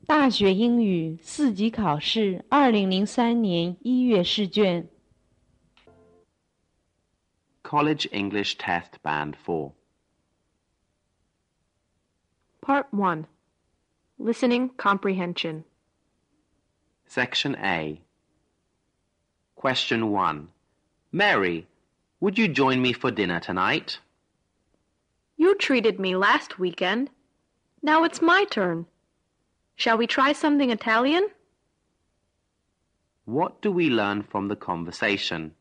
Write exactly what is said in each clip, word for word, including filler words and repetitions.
大学英语四级考试二零零三年一月试卷 College English Test Band four. Part one. Listening Comprehension. Section A. Question one. Mary, would you join me for dinner tonight? You treated me last weekend. Now it's my turn. Shall we try something Italian? What do we learn from the conversation?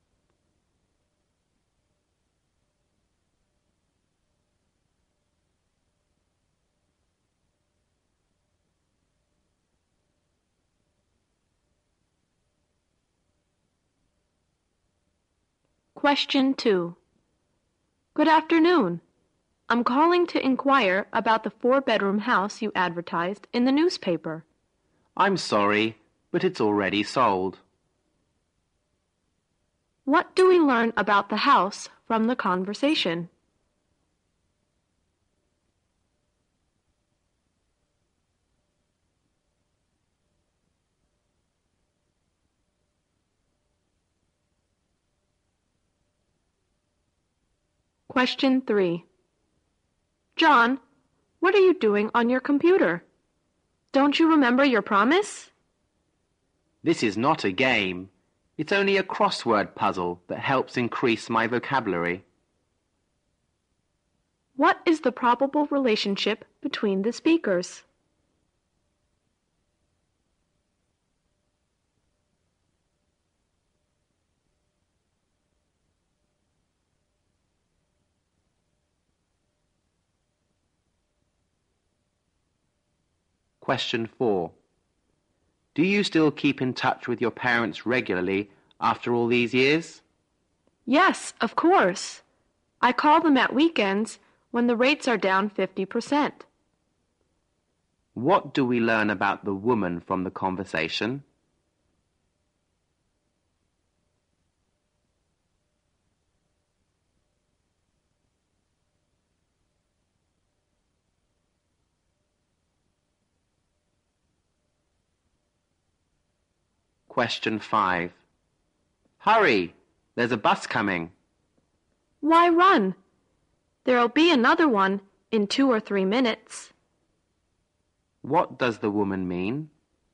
Question two. Good afternoon. I'm calling to inquire about the four-bedroom house you advertised in the newspaper. I'm sorry, but it's already sold. What do we learn about the house from the conversation? Question three. John, what are you doing on your computer? Don't you remember your promise? This is not a game. It's only a crossword puzzle that helps increase my vocabulary. What is the probable relationship between the speakers? Question four. Do you still keep in touch with your parents regularly after all these years? Yes, of course. I call them at weekends when the rates are down fifty percent. What do we learn about the woman from the conversation? Question five. Hurry! There's a bus coming. Why run? There'll be another one in two or three minutes. What does the woman mean?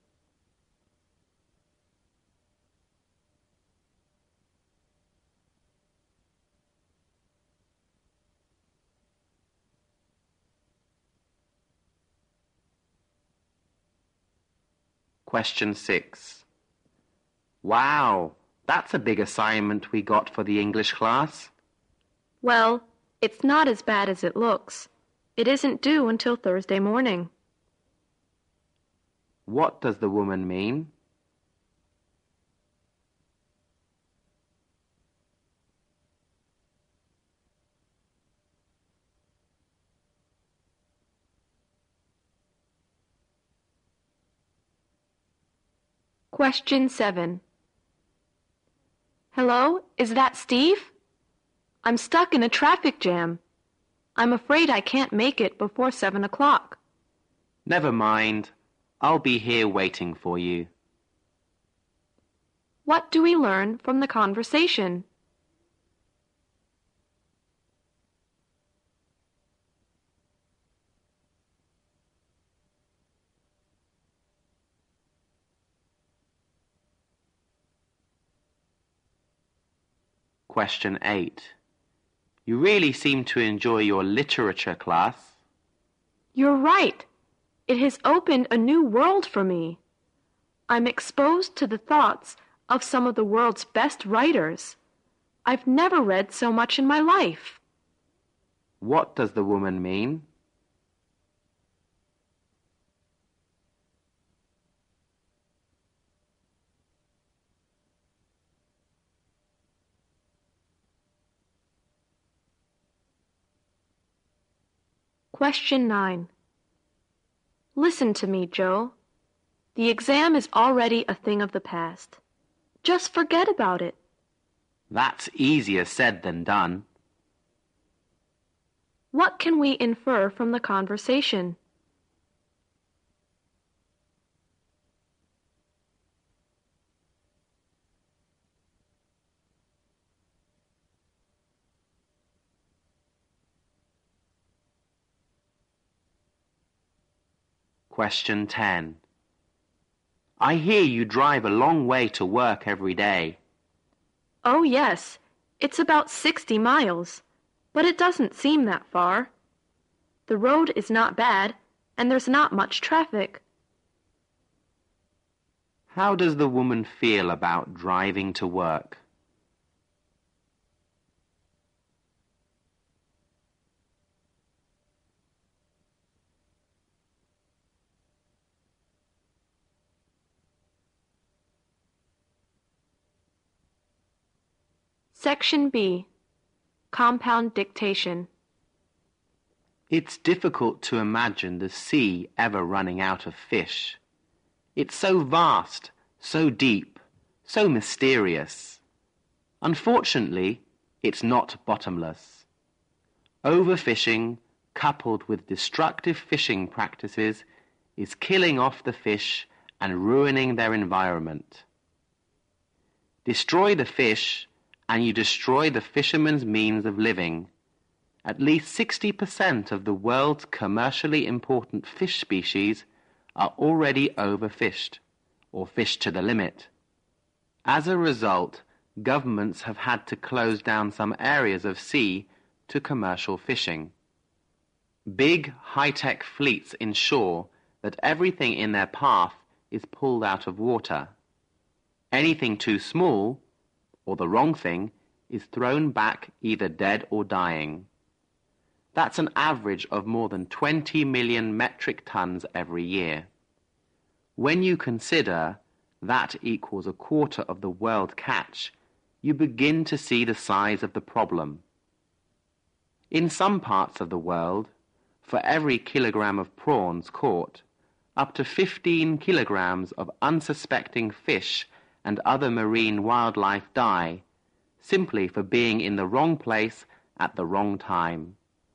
Question six. Wow, that's a big assignment we got for the English class. Well, it's not as bad as it looks. It isn't due until Thursday morning. What does the woman mean? Question seven. Hello, is that Steve? I'm stuck in a traffic jam. I'm afraid I can't make it before seven o'clock. Never mind. I'll be here waiting for you. What do we learn from the conversation? Question eight. You really seem to enjoy your literature class. You're right. It has opened a new world for me. I'm exposed to the thoughts of some of the world's best writers. I've never read so much in my life. What does the woman mean? Question nine. Listen to me, Joe. The exam is already a thing of the past. Just forget about it. That's easier said than done. What can we infer from the conversation? Question ten. I hear you drive a long way to work every day. Oh, yes. It's about sixty miles, but it doesn't seem that far. The road is not bad, and there's not much traffic. How does the woman feel about driving to work? Section B. Compound dictation. It's difficult to imagine the sea ever running out of fish. It's so vast, so deep, so mysterious. Unfortunately, it's not bottomless. Overfishing, coupled with destructive fishing practices, is killing off the fish and ruining their environment. Destroy the fish, and you destroy the fisherman's means of living. At least sixty percent of the world's commercially important fish species are already overfished, or fished to the limit. As a result, governments have had to close down some areas of sea to commercial fishing. Big, high-tech fleets ensure that everything in their path is pulled out of water. Anything too small, or the wrong thing, is thrown back either dead or dying. That's an average of more than twenty million metric tons every year. When you consider that equals a quarter of the world catch, you begin to see the size of the problem. In some parts of the world, for every kilogram of prawns caught, up to fifteen kilograms of unsuspecting fish and other marine wildlife die, simply for being in the wrong place at the wrong time.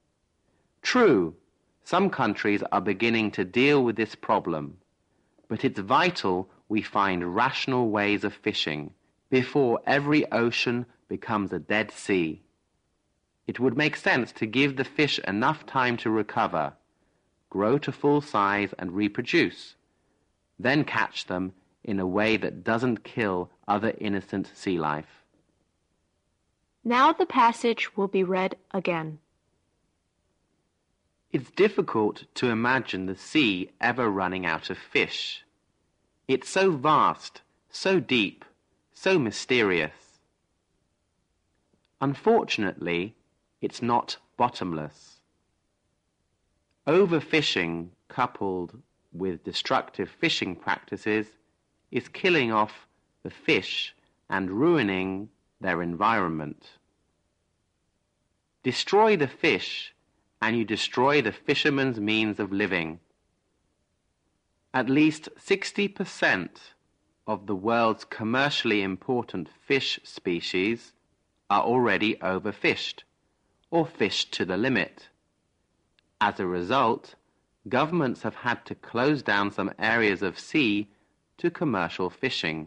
True, some countries are beginning to deal with this problem, but it's vital we find rational ways of fishing before every ocean becomes a Dead Sea. It would make sense to give the fish enough time to recover, grow to full size and reproduce, then catch them in a way that doesn't kill other innocent sea life. Now the passage will be read again. It's difficult to imagine the sea ever running out of fish. It's so vast, so deep, so mysterious. Unfortunately, it's not bottomless. Overfishing, coupled with destructive fishing practices, is killing off the fish and ruining their environment. Destroy the fish, and you destroy the fisherman's means of living. At least sixty percent of the world's commercially important fish species are already overfished, or fished to the limit. As a result, governments have had to close down some areas of sea to commercial fishing.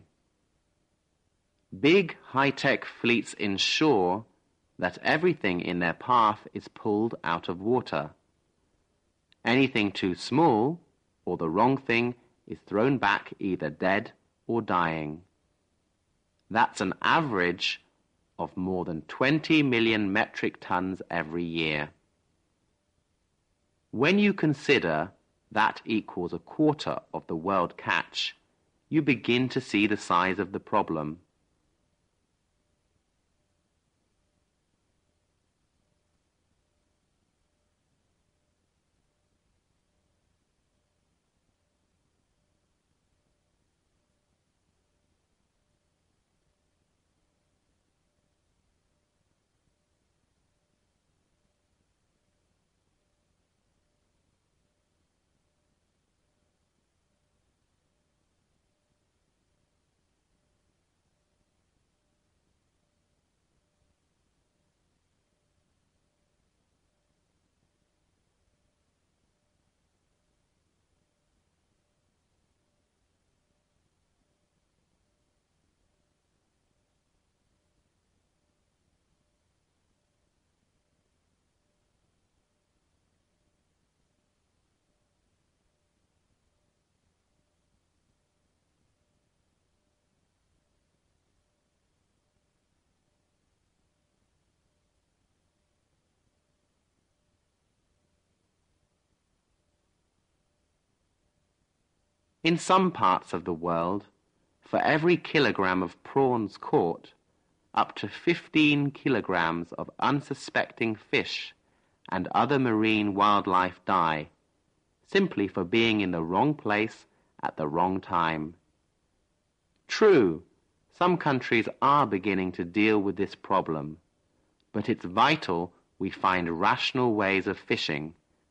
Big high-tech fleets ensure that everything in their path is pulled out of water. Anything too small, or the wrong thing, is thrown back either dead or dying. That's an average of more than twenty million metric tons every year. When you consider that equals a quarter of the world catch, you begin to see the size of the problem. In some parts of the world, for every kilogram of prawns caught, up to fifteen kilograms of unsuspecting fish and other marine wildlife die, simply for being in the wrong place at the wrong time. True, some countries are beginning to deal with this problem, but it's vital we find rational ways of fishing.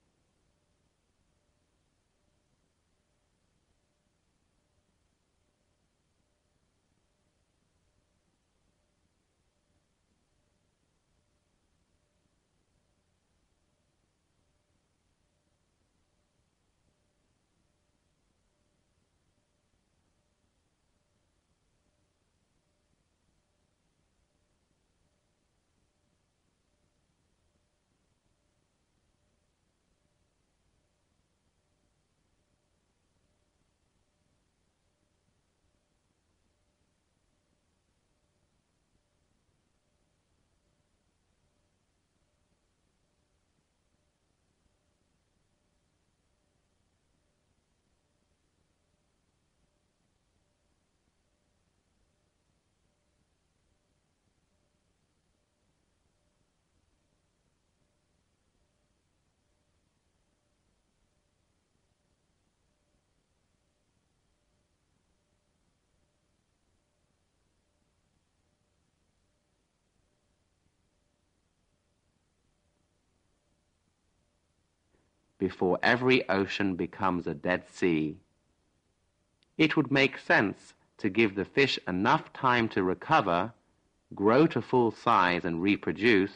Before every ocean becomes a Dead Sea. It would make sense to give the fish enough time to recover, grow to full size and reproduce,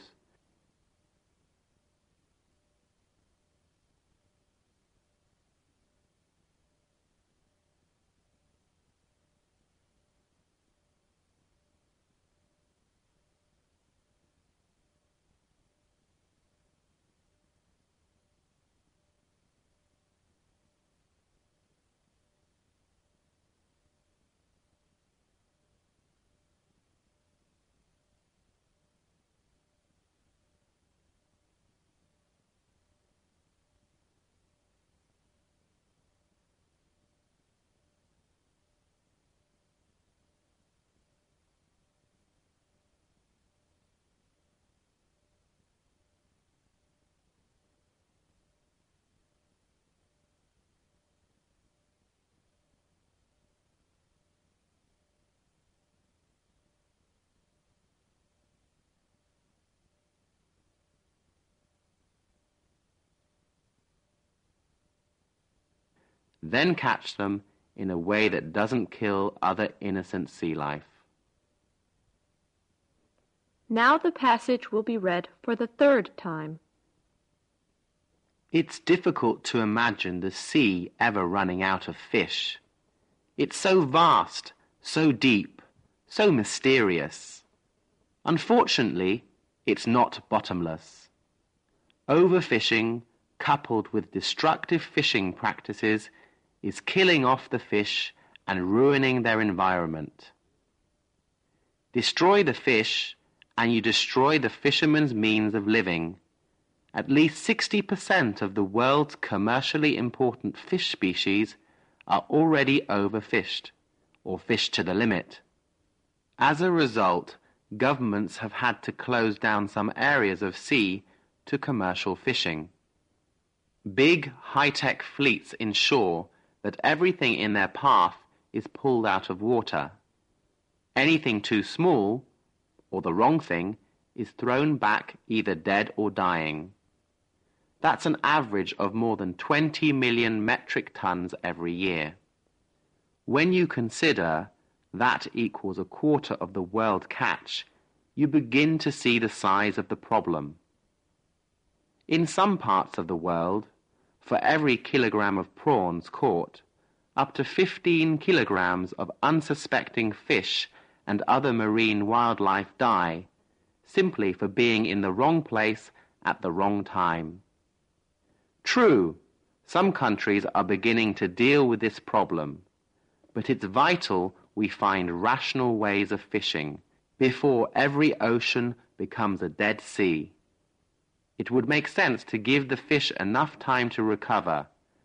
then catch them in a way that doesn't kill other innocent sea life. Now the passage will be read for the third time. It's difficult to imagine the sea ever running out of fish. It's so vast, so deep, so mysterious. Unfortunately, it's not bottomless. Overfishing, coupled with destructive fishing practices, is killing off the fish and ruining their environment. Destroy the fish, and you destroy the fisherman's means of living. At least sixty percent of the world's commercially important fish species are already overfished, or fished to the limit. As a result, governments have had to close down some areas of sea to commercial fishing. Big, high-tech fleets ensure that everything in their path is pulled out of water. Anything too small, or the wrong thing, is thrown back either dead or dying. That's an average of more than twenty million metric tons every year. When you consider that equals a quarter of the world catch, you begin to see the size of the problem. In some parts of the world, for every kilogram of prawns caught, up to fifteen kilograms of unsuspecting fish and other marine wildlife die, simply for being in the wrong place at the wrong time. True, some countries are beginning to deal with this problem, but it's vital we find rational ways of fishing before every ocean becomes a Dead Sea. It would make sense to give the fish enough time to recover,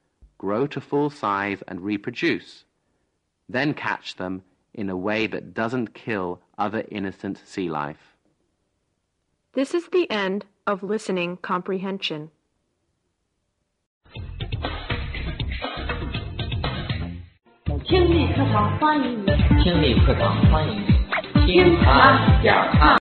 grow to full size and reproduce, then catch them in a way that doesn't kill other innocent sea life. This is the end of listening comprehension. 听力课堂欢迎你， 听力课堂欢迎你，听它点儿看。